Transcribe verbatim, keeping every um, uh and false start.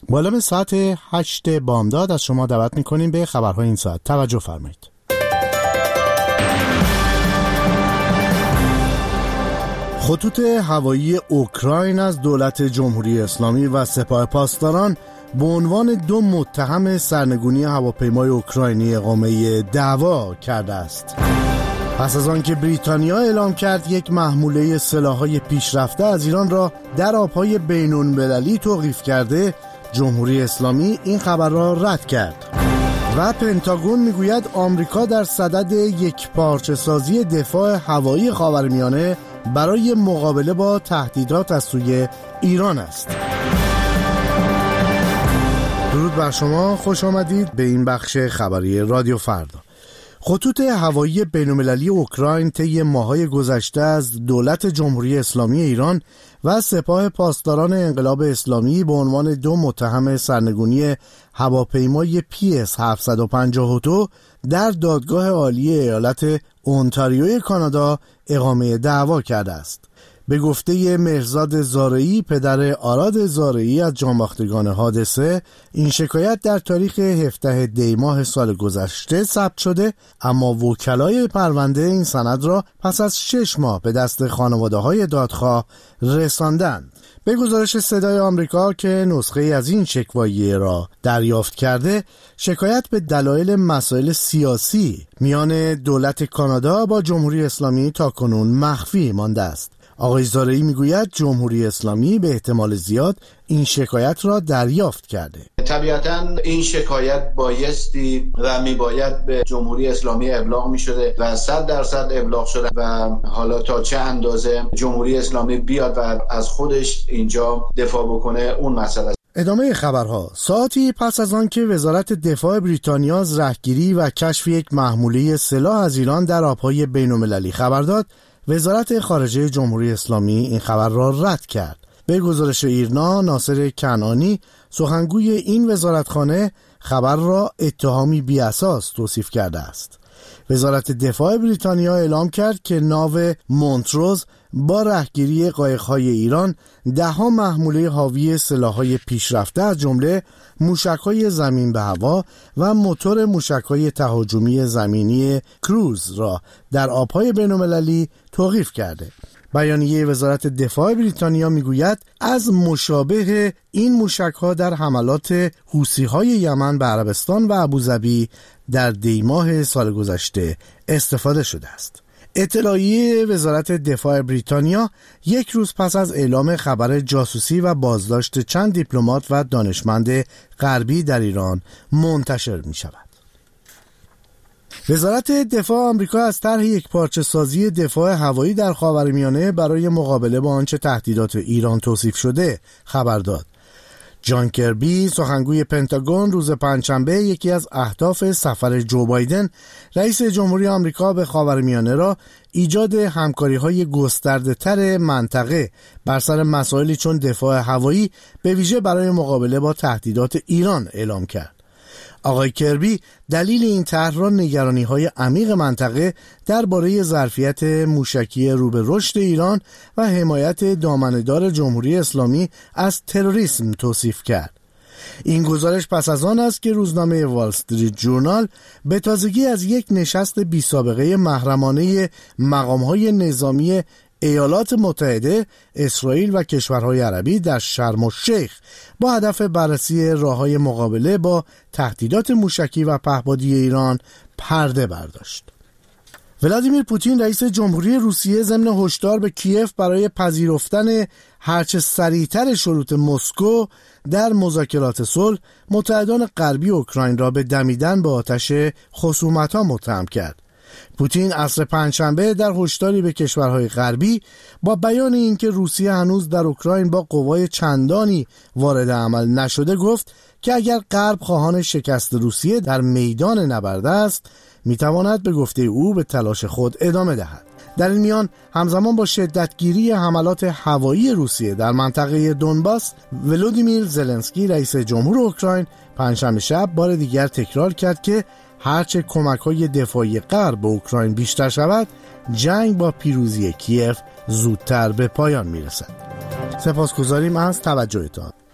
بالا ساعت هشت بامداد از شما دعوت میکنیم به خبرهای این ساعت. توجه فرمایید. خطوط هوایی اوکراین از دولت جمهوری اسلامی و سپاه پاسداران به عنوان دو متهم سرنگونی هواپیمای اوکراینی اقامه دعوا کرده است. پس از آنکه بریتانیا اعلام کرد یک محموله سلاح‌های پیشرفته از ایران را در آب‌های بین‌المللی توقیف کرده، جمهوری اسلامی این خبر را رد کرد و پنتاگون میگوید آمریکا در صدد یک پارچه سازی دفاع هوایی خاورمیانه برای مقابله با تهدیدات از سوی ایران است. درود بر شما، خوش آمدید به این بخش خبری رادیو فردا. خطوط هوایی بین‌المللی اوکراین طی ماه‌های گذشته از دولت جمهوری اسلامی ایران و سپاه پاسداران انقلاب اسلامی به عنوان دو متهم سرنگونی هواپیمای پی اس هفتصد و پنجاه و دو در دادگاه عالی ایالت اونتاریوی کانادا اقامه دعوا کرده است. به گفته مهرزاد زارعی، پدر آراد زارعی از جانباختگان حادثه، این شکایت در تاریخ هفدهم دی ماه سال گذشته ثبت شده، اما وکلای پرونده این سند را پس از شش ماه به دست خانواده‌های دادخواه رساندند. به گزارش صدای آمریکا که نسخه از این شکوایه را دریافت کرده، شکایت به دلایل مسائل سیاسی میان دولت کانادا با جمهوری اسلامی تاکنون مخفی مانده است. آقای زارعی میگوید جمهوری اسلامی به احتمال زیاد این شکایت را دریافت کرده. طبیعتاً این شکایت بایستی و میباید به جمهوری اسلامی ابلاغ میشده و صد درصد ابلاغ شده و حالا تا چه اندازه جمهوری اسلامی بیاد و از خودش اینجا دفاع بکنه اون مسئله. ادامه خبرها. ساعتی پس از آن که وزارت دفاع بریتانیا از رهگیری و کشف یک محموله سلاح از ایران در آبهای بین‌المللی خبر داد، وزارت خارجه جمهوری اسلامی این خبر را رد کرد. به گزارش ایرنا، ناصر کنعانی، سخنگوی این وزارتخانه، خبر را اتهامی بی اساس توصیف کرده است. وزارت دفاع بریتانیا اعلام کرد که ناو مونتروز با رهگیری قایق‌های ایران ده‌ها محموله حاوی سلاح‌های پیشرفته از جمله موشک‌های زمین به هوا و موتور موشک‌های تهاجمی زمینی کروز را در آب‌های بین‌المللی توقیف کرده. بیانیه وزارت دفاع بریتانیا میگوید از مشابه این موشک‌ها در حملات حوثی‌های یمن به عربستان و ابوظبی در دی ماه سال گذشته استفاده شده است. اطلاعیه وزارت دفاع بریتانیا یک روز پس از اعلام خبر جاسوسی و بازداشت چند دیپلمات و دانشمند غربی در ایران منتشر می شود. وزارت دفاع آمریکا از طرح یک پارچه سازی دفاع هوایی در خاورمیانه برای مقابله با آنچه تهدیدات ایران توصیف شده خبر داد. جان کربی، سخنگوی پنتاگون، روز پنجشنبه یکی از اهداف سفر جو بایدن رئیس جمهوری آمریکا به خاورمیانه را ایجاد همکاری‌های گسترده‌تر منطقه بر سر مسائلی چون دفاع هوایی به ویژه برای مقابله با تهدیدات ایران اعلام کرد. آقای کربی دلیل این طرح را نگرانی‌های عمیق منطقه درباره ظرفیت موشکی رو به رشد ایران و حمایت دامنه‌دار جمهوری اسلامی از تروریسم توصیف کرد. این گزارش پس از آن است که روزنامه وال استریت جورنال به تازگی از یک نشست بی سابقه محرمانه مقام‌های نظامی ایالات متحده، اسرائیل و کشورهای عربی در شرم الشیخ با هدف بررسی راه‌های مقابله با تهدیدات موشکی و پهپادی ایران پرده برداشت. ولادیمیر پوتین رئیس جمهوری روسیه ضمن هشدار به کیف برای پذیرفتن هرچه سریعتر شروط مسکو در مذاکرات صلح، متحدان غربی اوکراین را به دمیدن به آتش خصومت‌ها متهم کرد. پوتین عصر پنجشنبه در هشداری به کشورهای غربی با بیان اینکه روسیه هنوز در اوکراین با قوای چندانی وارد عمل نشده گفت که اگر غرب خواهان شکست روسیه در میدان نبرد است، میتواند به گفته او به تلاش خود ادامه دهد. در این میان همزمان با شدتگیری حملات هوایی روسیه در منطقه دونباس، ولودیمیر زلنسکی رئیس جمهور اوکراین پنجشنبه شب بار دیگر تکرار کرد که هرچه کمک‌های دفاعی غرب به اوکراین بیشتر شود، جنگ با پیروزی کیف زودتر به پایان میرسد. سپاسگزاریم از توجهتان.